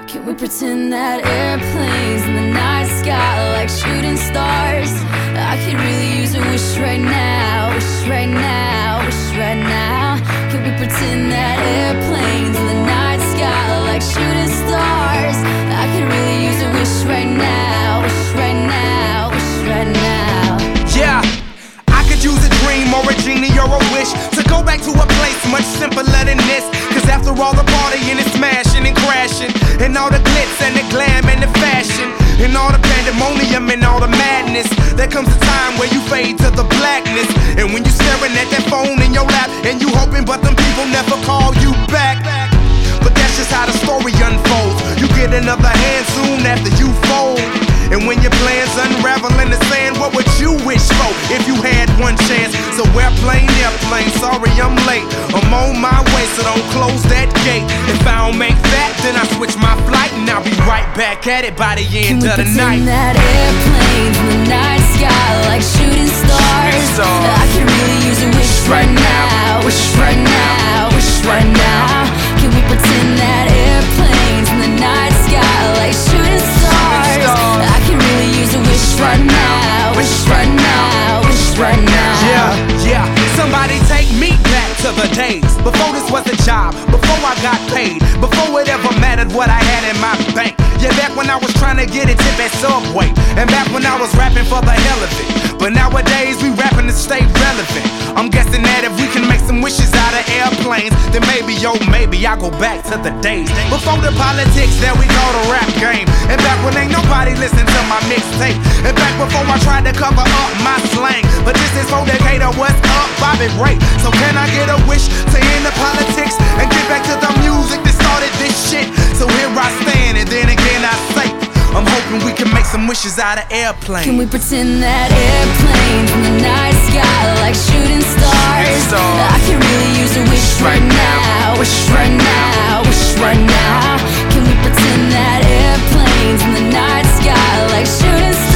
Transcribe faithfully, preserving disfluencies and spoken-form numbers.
Can we pretend that airplanes in the night sky are like shooting stars? I could really use a wish right now, wish right now, wish right now. Can we pretend that airplanes in the night sky are like shooting stars? I could really use a wish right now, wish right now, wish right now. Yeah, I could use a dream or a genie or a wish to go back to a place much simpler than this. Cause after all the partying and smashing and crashing, and all the glitz and the glam and the fashion, and all the pandemonium and all the madness, there comes a time where you fade to the blackness. And when you staring at that phone in your lap, and you hoping but them people never call you back. But that's just how the story unfolds. You get another hand soon after you fold. And when your plans unravel in the sand, what would you wish for if you had one chance? So airplane, airplane, sorry I'm late. I'm on my way, so don't close that gate. If I don't make that, then I switch my flight, and I'll be right back at it by the end of the night. Can we pretend that airplanes in the night sky like shooting stars? I could really use a wish right now, wish right now, wish right now. Can we pretend that airplanes in the night sky like shooting stars? I can really use a wish right now, wish right now, wish right now. Yeah, yeah, somebody take me back to the days before this was a job, before I got paid, before it ever mattered what I had in my bank. Yeah, back when I was trying to get a tip at Subway, and back when I was rapping for the hell of it. But nowadays we rapping to stay relevant. I'm guessing that if we can make some wishes out of airplanes, then maybe, yo, maybe I go back to the days before the politics that we call the rap game, and back when ain't nobody listen to my mixtape, and back before I tried to cover up my slang. But this is for Decatur, what's up, Bobby Ray? So can I get a wish to end the politics and get back to the music that started this shit? So here I stand, and then again I say, I'm hoping we can make some wishes out of airplanes. Can we pretend that airplanes in the night sky like shooting stars? I can really use a wish right now, wish right now, wish right now. Can we pretend that airplanes in the night sky like shooting stars?